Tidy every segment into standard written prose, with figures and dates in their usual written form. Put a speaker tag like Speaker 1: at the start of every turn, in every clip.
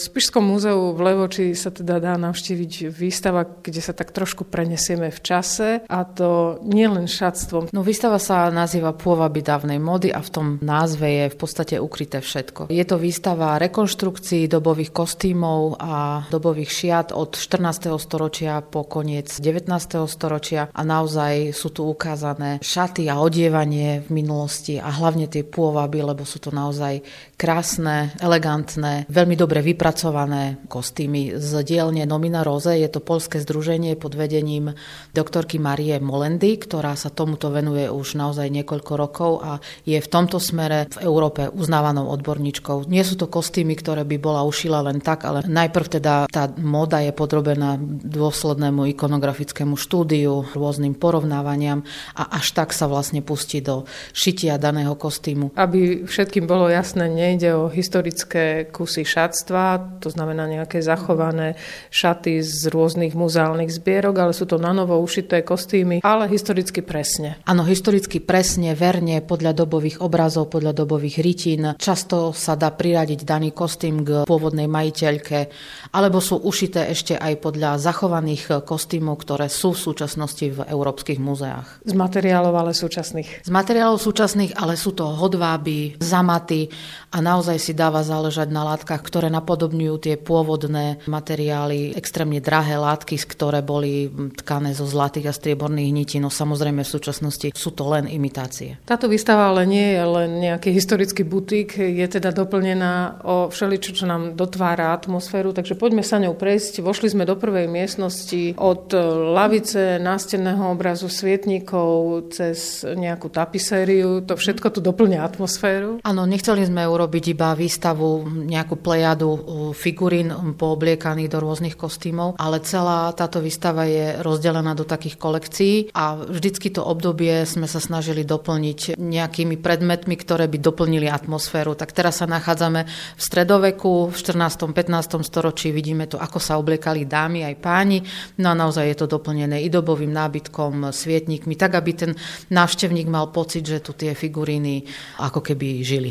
Speaker 1: Spišskom múzeu v Levoči sa teda dá navštíviť výstava, kde sa tak trošku prenesieme v čase, a to nie len šatstvom.
Speaker 2: No, výstava sa nazýva Pôvaby dávnej módy a v tom názve je v podstate ukryté všetko. Je to výstava rekonštrukcií dobových kostýmov a dobových šiat od 14. storočia po koniec 19. storočia a naozaj sú tu ukázané šaty a odievanie v minulosti a hlavne tie pôvaby, lebo sú to naozaj krásne, elegantné, veľmi dobre vypracované kostýmy z dielne Nomina Rose. Je to poľské združenie pod vedením doktorky Marie Molendy, ktorá sa tomuto venuje už naozaj niekoľko rokov a je v tomto smere v Európe uznávanou odborníčkou. Nie sú to kostýmy, ktoré by bola ušila len tak, ale najprv teda tá móda je podrobená dôslednému ikonografickému štúdiu, rôznym porovnávaniam a až tak sa vlastne pustí do šitia daného kostýmu.
Speaker 1: Aby všetkým bolo jasné, nejde o historické kusy šatstva, to znamená nejaké zachované šaty z rôznych muzeálnych zbierok, ale sú to nanovo ušité kostýmy, ale historicky presne.
Speaker 2: Áno, historicky presne, verne, podľa dobových obrazov, podľa dobových rytín. Často sa dá priradiť daný kostým k pôvodnej majiteľke, alebo sú ušité ešte aj podľa zachovaných kostýmov, ktoré sú v súčasnosti v európskych muzeách.
Speaker 1: Z materiálov ale súčasných.
Speaker 2: Z materiálov súčasných, ale sú to hodváby, zamaty a naozaj si dáva záležať na látkach, ktoré napodobňujú tie pôvodné materiály, extrémne drahé látky, ktoré boli tkané zo zlatých a strieborných nití. No samozrejme v súčasnosti sú to len imitácie.
Speaker 1: Táto výstava ale nie je len nejaký historický butík, je teda doplnená o všeličo, čo nám dotvára atmosféru, takže poďme sa ňou prejsť. Vošli sme do prvej miestnosti od lavice, nástenného obrazu, svietnikov cez nejakú tapisériu. To všetko tu doplňa atmosféru.
Speaker 2: Áno, nechceli sme urobiť iba výstavu, nejakú plejadu figurín poobliekaných do rôznych kostýmov, ale celá táto výstava je rozdelená do takých kolekcií a vždycky to obdobie sme sa snažili doplniť nejakými predmetmi, ktoré by doplnili atmosféru. Tak teraz sa nachádzame v stredoveku, v 14. 15. storočí, vidíme to, ako sa obliekali dámy aj páni, no a naozaj je to doplnené i dobovým nábytkom, svietnikmi, tak aby ten návštevník mal pocit, že tu tie figuríny ako keby žili.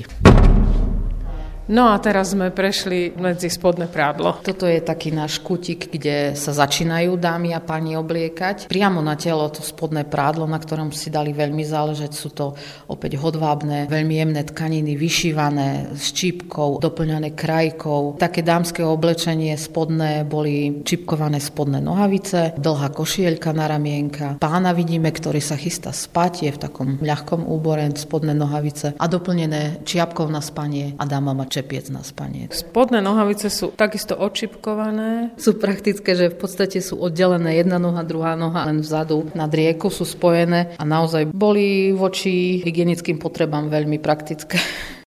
Speaker 1: No a teraz sme prešli medzi spodné prádlo.
Speaker 2: Toto je taký náš kutík, kde sa začínajú dámy a páni obliekať. Priamo na telo to spodné prádlo, na ktorom si dali veľmi záležať. Sú to opäť hodvábne, veľmi jemné tkaniny, vyšívané s čípkou, doplňané krajkou. Také dámske oblečenie spodné boli čípkované spodné nohavice, dlhá košieľka na ramienka. Pána vidíme, ktorý sa chystá spať, je v takom ľahkom úbore, spodné nohavice a doplnené čiapkou na spanie a dáma má čepiec na spanie.
Speaker 1: Spodné nohavice sú takisto odčipkované.
Speaker 2: Sú praktické, že v podstate sú oddelené jedna noha, druhá noha len vzadu nad riekou sú spojené a naozaj boli voči hygienickým potrebám veľmi praktické.